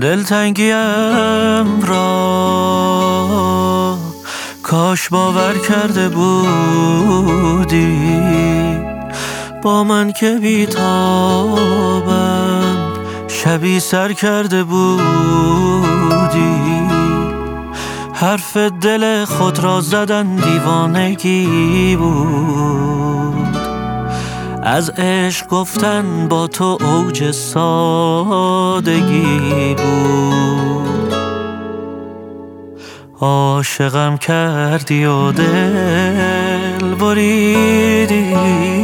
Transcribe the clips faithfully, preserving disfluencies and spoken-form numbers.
دلتنگیم را کاش باور کرده بودی، با من که بیتابم شبی سر کرده بودی. حرف دل خود را زدن دیوانگی بود، از عشق گفتن با تو اوج سادگی بود. عاشقم کردی و دل بریدی،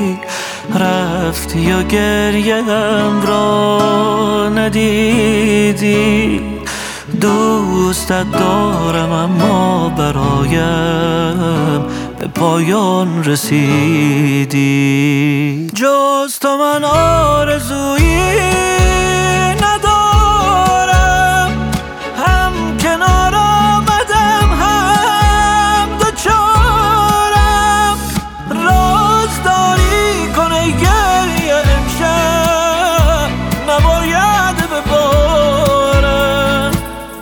رفتی و گریم را ندیدی. دوستت دارم اما برایم به پایان رسیدی. جز تو من آرزویی ندارم، هم کنار آمدم هم دوچارم. راز داری کنه گریه امشب نباید ببارم.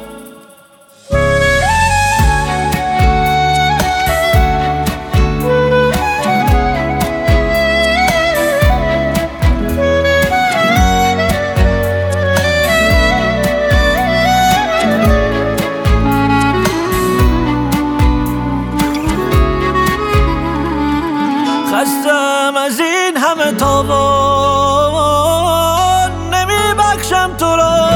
خستم از این همه تاوان، نمی بخشم تو را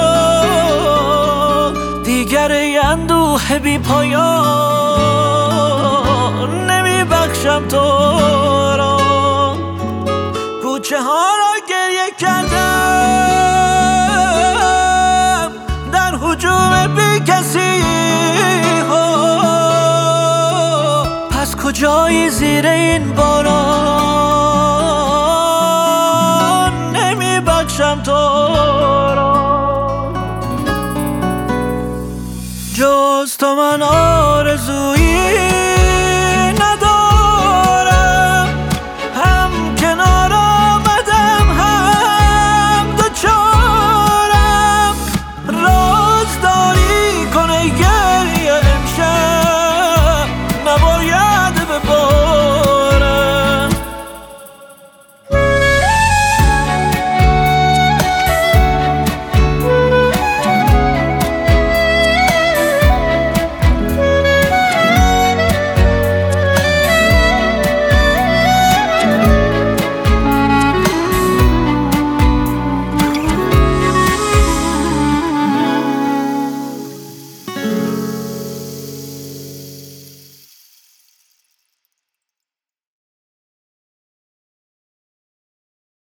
دیگر اندوه بی پایان. نمی بخشم تو را کوچه ها را گریه کردم در هجوم بی کسی ها. پس کجایی زیر این باران؟ نمی بخشم تو را. جز تو من آرزویی